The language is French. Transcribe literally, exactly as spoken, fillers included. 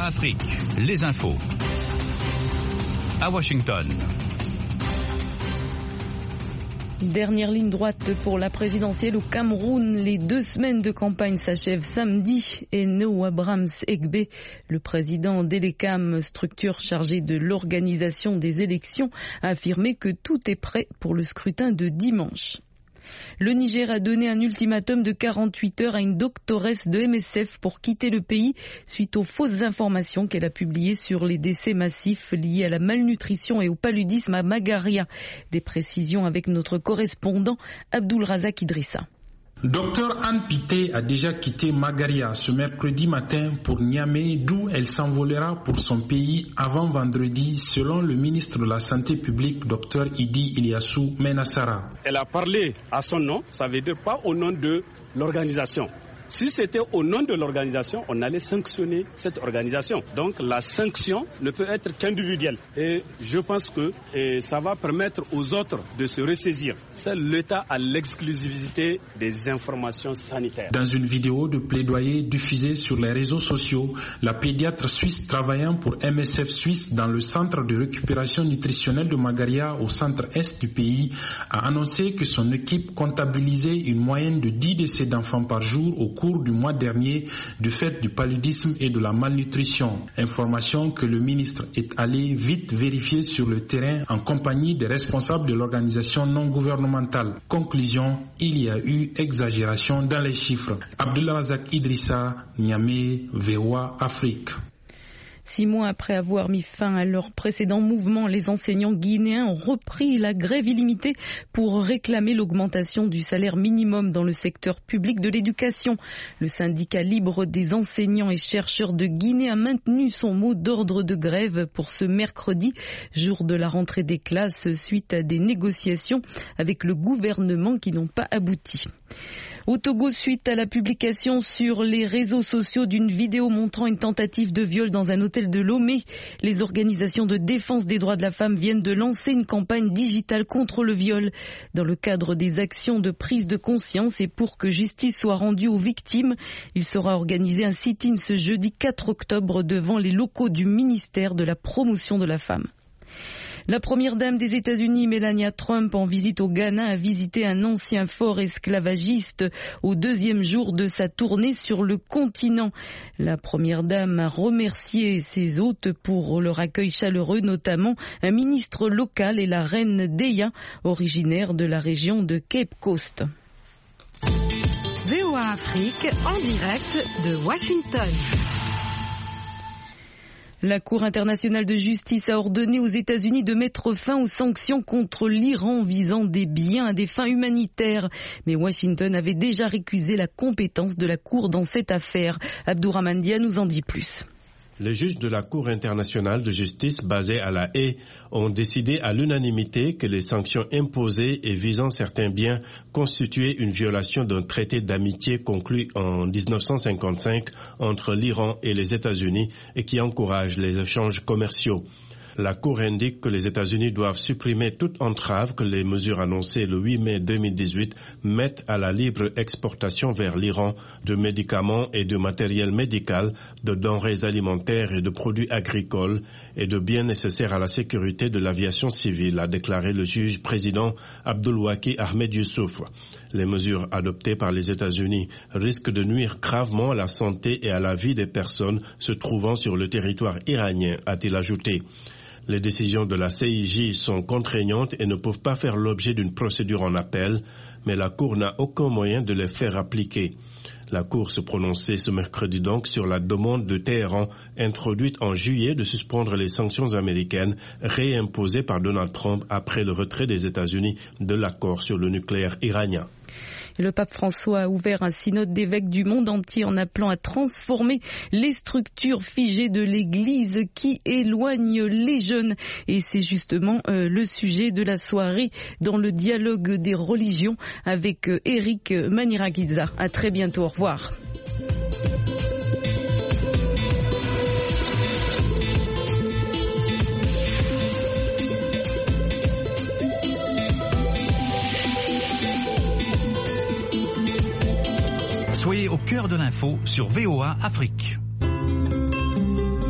Afrique, les infos. À Washington. Dernière ligne droite pour la présidentielle au Cameroun. Les deux semaines de campagne s'achèvent samedi. Eno Abrams Egbe, le président d'Elecam, structure chargée de l'organisation des élections, a affirmé que tout est prêt pour le scrutin de dimanche. Le Niger a donné un ultimatum de quarante-huit heures à une doctoresse de M S F pour quitter le pays suite aux fausses informations qu'elle a publiées sur les décès massifs liés à la malnutrition et au paludisme à Magaria. Des précisions avec notre correspondant Abdul Razak Idrissa. Docteur Anne Pité a déjà quitté Magaria ce mercredi matin pour Niamey, d'où elle s'envolera pour son pays avant vendredi, selon le ministre de la Santé publique, Docteur Idi Iliassou Menassara. Elle a parlé à son nom, ça veut dire pas au nom de l'organisation. Si c'était au nom de l'organisation, on allait sanctionner cette organisation. Donc la sanction ne peut être qu'individuelle. Et je pense que et ça va permettre aux autres de se ressaisir. C'est l'État à l'exclusivité des informations sanitaires. Dans une vidéo de plaidoyer diffusée sur les réseaux sociaux, la pédiatre suisse travaillant pour M S F Suisse dans le centre de récupération nutritionnelle de Magaria au centre-est du pays a annoncé que son équipe comptabilisait une moyenne de dix décès d'enfants par jour au cours du mois dernier du fait du paludisme et de la malnutrition. Information que le ministre est allé vite vérifier sur le terrain en compagnie des responsables de l'organisation non gouvernementale. Conclusion, il y a eu exagération dans les chiffres. Abdullah Razak Idrissa, Niamey, V O A Afrique. Six mois après avoir mis fin à leur précédent mouvement, les enseignants guinéens ont repris la grève illimitée pour réclamer l'augmentation du salaire minimum dans le secteur public de l'éducation. Le syndicat libre des enseignants et chercheurs de Guinée a maintenu son mot d'ordre de grève pour ce mercredi, jour de la rentrée des classes, suite à des négociations avec le gouvernement qui n'ont pas abouti. Au Togo, suite à la publication sur les réseaux sociaux d'une vidéo montrant une tentative de viol dans un hôtel de Lomé, les organisations de défense des droits de la femme viennent de lancer une campagne digitale contre le viol. Dans le cadre des actions de prise de conscience et pour que justice soit rendue aux victimes, il sera organisé un sit-in ce jeudi quatre octobre devant les locaux du ministère de la promotion de la femme. La première dame des États-Unis, Melania Trump, en visite au Ghana, a visité un ancien fort esclavagiste au deuxième jour de sa tournée sur le continent. La première dame a remercié ses hôtes pour leur accueil chaleureux, notamment un ministre local et la reine Deya, originaire de la région de Cape Coast. V O A Afrique en direct de Washington. La Cour internationale de justice a ordonné aux États-Unis de mettre fin aux sanctions contre l'Iran visant des biens à des fins humanitaires. Mais Washington avait déjà récusé la compétence de la Cour dans cette affaire. Abdourahmane Dia nous en dit plus. Les juges de la Cour internationale de justice basée à La Haye ont décidé à l'unanimité que les sanctions imposées et visant certains biens constituaient une violation d'un traité d'amitié conclu en dix-neuf cent cinquante-cinq entre l'Iran et les États-Unis et qui encourage les échanges commerciaux. La Cour indique que les États-Unis doivent supprimer toute entrave que les mesures annoncées le huit mai deux mille dix-huit mettent à la libre exportation vers l'Iran de médicaments et de matériel médical, de denrées alimentaires et de produits agricoles et de biens nécessaires à la sécurité de l'aviation civile, a déclaré le juge président Abdulwaki Ahmed Youssouf. Les mesures adoptées par les États-Unis risquent de nuire gravement à la santé et à la vie des personnes se trouvant sur le territoire iranien, a-t-il ajouté. Les décisions de la C I J sont contraignantes et ne peuvent pas faire l'objet d'une procédure en appel, mais la Cour n'a aucun moyen de les faire appliquer. La Cour se prononçait ce mercredi donc sur la demande de Téhéran introduite en juillet de suspendre les sanctions américaines réimposées par Donald Trump après le retrait des États-Unis de l'accord sur le nucléaire iranien. Le pape François a ouvert un synode d'évêques du monde entier en appelant à transformer les structures figées de l'Église qui éloignent les jeunes. Et c'est justement euh, le sujet de la soirée dans le dialogue des religions avec euh, Eric Maniraguiza. À très bientôt, au revoir. Soyez au cœur de l'info sur V O A Afrique.